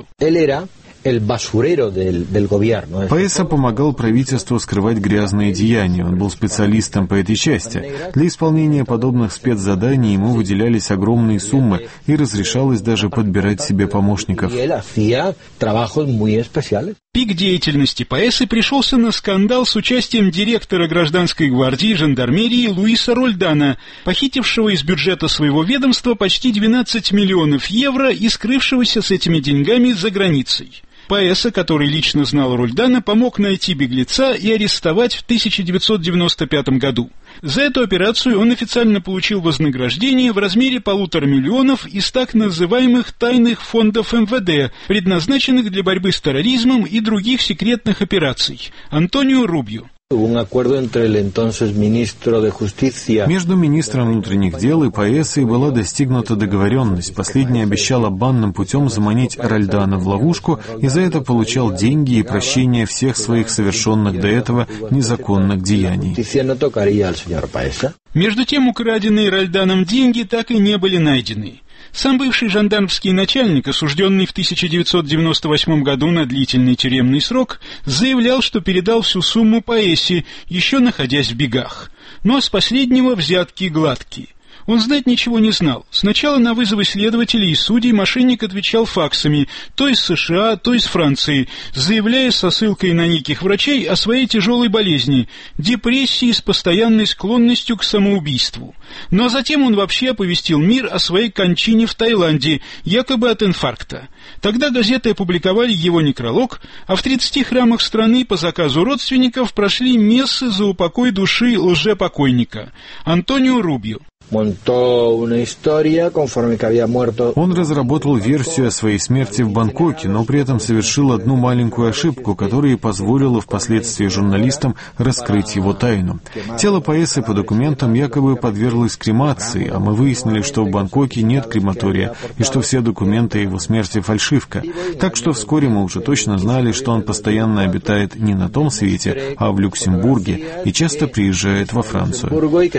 Паэса помогал правительству скрывать грязные деяния. Он был специалистом по этой части. Для исполнения подобных спецзаданий ему выделялись огромные суммы и разрешалось даже подбирать себе помощников. Пик деятельности Паэсы пришелся на скандал с участием директора гражданской гвардии и жандармерии Луиса Рольдана, похитившего из бюджета своего ведомства почти двенадцать миллионов евро и скрывшегося с этими деньгами за границей. Паэса, который лично знал Рольдана, помог найти беглеца и арестовать в тысяча девятьсот девяносто пятом году. За эту операцию он официально получил вознаграждение в размере полутора миллионов из так называемых тайных фондов эм вэ дэ, предназначенных для борьбы с терроризмом и других секретных операций. Антонио Рубио. Между министром внутренних дел и Паэсой была достигнута договоренность. Последний обещал обманным путем заманить Рольдана в ловушку и за это получал деньги и прощение всех своих совершенных до этого незаконных деяний. Между тем, украденные Рольданом деньги так и не были найдены. Сам бывший жандармский начальник, осужденный в тысяча девятьсот девяносто восьмом году на длительный тюремный срок, заявлял, что передал всю сумму Паэсе, еще находясь в бегах. Но с последнего взятки гладкие. Он знать ничего не знал. Сначала на вызовы следователей и судей мошенник отвечал факсами, то из США, то из Франции, заявляя со ссылкой на неких врачей о своей тяжелой болезни, депрессии с постоянной склонностью к самоубийству. Ну а затем он вообще оповестил мир о своей кончине в Таиланде, якобы от инфаркта. Тогда газеты опубликовали его некролог, а в тридцати храмах страны по заказу родственников прошли мессы за упокой души лжепокойника. Антонио Рубио. Он разработал версию о своей смерти в Бангкоке, но при этом совершил одну маленькую ошибку, которая и позволила впоследствии журналистам раскрыть его тайну. Тело Паэсы по документам якобы подверглось кремации, а мы выяснили, что в Бангкоке нет крематория и что все документы о его смерти фальшивка. Так что вскоре мы уже точно знали, что он постоянно обитает не на том свете, а в Люксембурге и часто приезжает во Францию.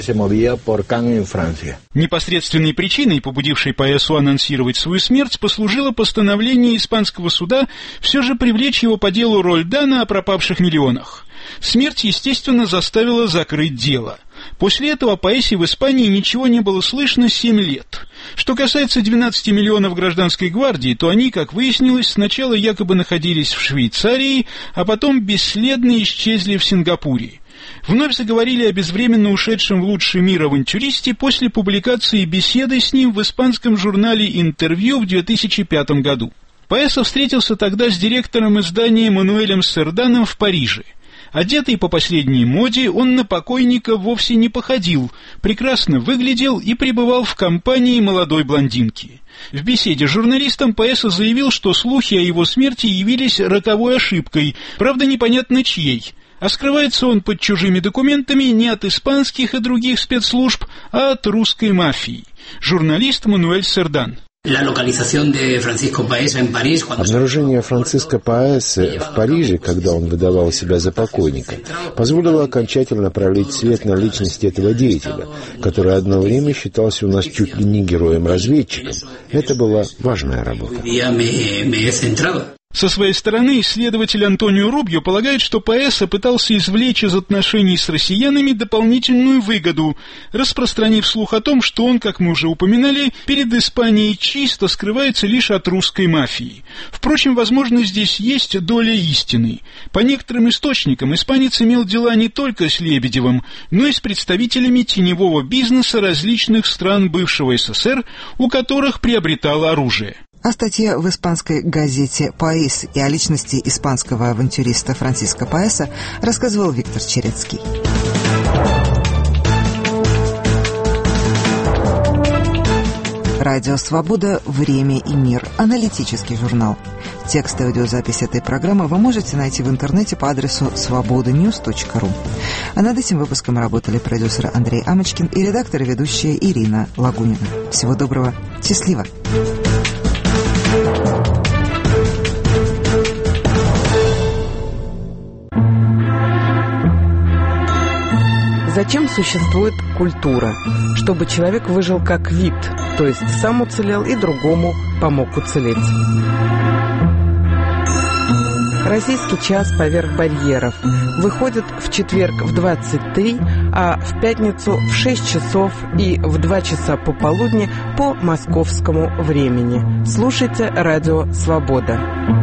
Непосредственной причиной, побудившей Паэсу анонсировать свою смерть, послужило постановление испанского суда все же привлечь его по делу Рольдана о пропавших миллионах. Смерть, естественно, заставила закрыть дело. После этого о Паэсе в Испании ничего не было слышно семь лет. Что касается двенадцати миллионов гражданской гвардии, то они, как выяснилось, сначала якобы находились в Швейцарии, а потом бесследно исчезли в Сингапуре. Вновь заговорили о безвременно ушедшем в лучший мир авантюристе после публикации беседы с ним в испанском журнале «Интервью» в две тысячи пятом году. Паэса встретился тогда с директором издания Мануэлем Серданом в Париже. Одетый по последней моде, он на покойника вовсе не походил, прекрасно выглядел и пребывал в компании молодой блондинки. В беседе с журналистом Паэса заявил, что слухи о его смерти явились роковой ошибкой, правда непонятно чьей. А скрывается он под чужими документами не от испанских и других спецслужб, а от русской мафии. Журналист Мануэль Сердан. Обнаружение Франциско Паэсы в Париже, когда он выдавал себя за покойника, позволило окончательно пролить свет на личность этого деятеля, который одно время считался у нас чуть ли не героем-разведчиком. Это была важная работа. Со своей стороны, исследователь Антонио Рубьо полагает, что Паэса пытался извлечь из отношений с россиянами дополнительную выгоду, распространив слух о том, что он, как мы уже упоминали, перед Испанией чисто скрывается лишь от русской мафии. Впрочем, возможно, здесь есть доля истины. По некоторым источникам, испанец имел дела не только с Лебедевым, но и с представителями теневого бизнеса различных стран бывшего СССР, у которых приобретал оружие. О статье в испанской газете «Паís» и о личности испанского авантюриста Франсиско Паэса рассказывал Виктор Черецкий. Радио «Свобода. Время и мир». Аналитический журнал. Текст и аудиозапись этой программы вы можете найти в интернете по адресу свобода ньюс точка ру. А над этим выпуском работали продюсер Андрей Амочкин и редактор и ведущая Ирина Лагунина. Всего доброго. Счастливо. Зачем существует культура? Чтобы человек выжил как вид, то есть сам уцелел и другому помог уцелеть. Российский час поверх барьеров выходит в четверг в двадцать три, а в пятницу в шесть часов и в два часа пополудни по московскому времени. Слушайте радио «Свобода».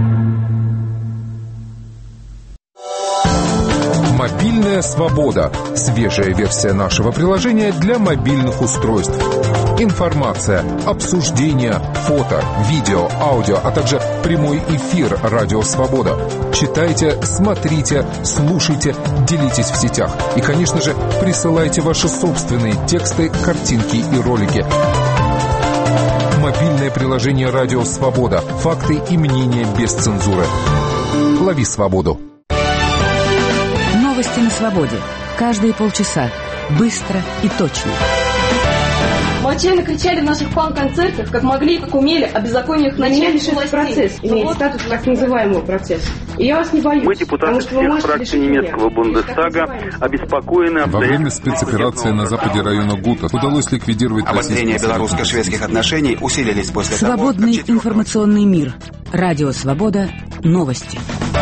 Мобильная свобода. Свежая версия нашего приложения для мобильных устройств. Информация, обсуждения, фото, видео, аудио, а также прямой эфир «Радио Свобода». Читайте, смотрите, слушайте, делитесь в сетях. И, конечно же, присылайте ваши собственные тексты, картинки и ролики. Мобильное приложение «Радио Свобода». Факты и мнения без цензуры. Лови свободу. Новости на свободе. Каждые полчаса. Быстро и точно. Мы отчаянно кричали в наших панк-концертах, как могли и как умели, о беззакониях начальничных властей. Процесс имеет вот статус так называемого процесса. И я вас не боюсь. Мы, депутаты всех фракций немецкого Бундестага, обеспокоены... Во время спецоперации на западе района Гута удалось ликвидировать... Обострение белорусско-шведских отношений усилились после того... Свободный информационный мир. Радио «Свобода». Новости.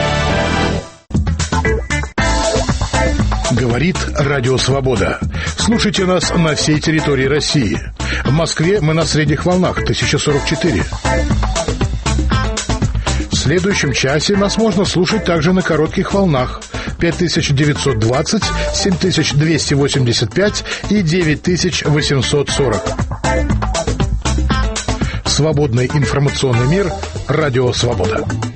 Говорит Радио Свобода. Слушайте нас на всей территории России. В Москве мы на средних волнах тысяча сорок четыре. В следующем часе нас можно слушать также на коротких волнах пять тысяч девятьсот двадцать, семь тысяч двести восемьдесят пять и девять тысяч восемьсот сорок. Свободный информационный мир. Радио Свобода.